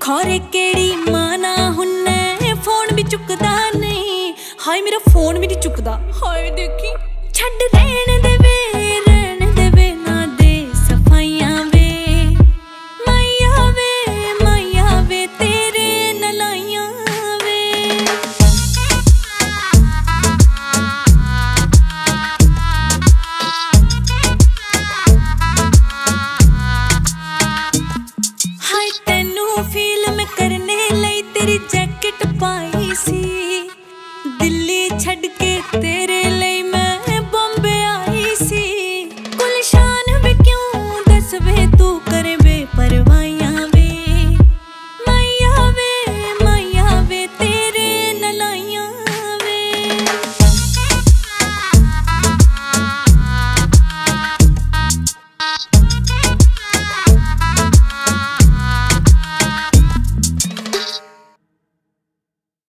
खौरे केड़ी माना हुन्ने फोन भी चुकदा नहीं। हाय मेरा फोन भी नहीं चुकदा। हाय देखी छड़ रहने दे वे ना दे सफाइयां वे माया वे तेरे नलाइयां वे। हाय तेनू फील में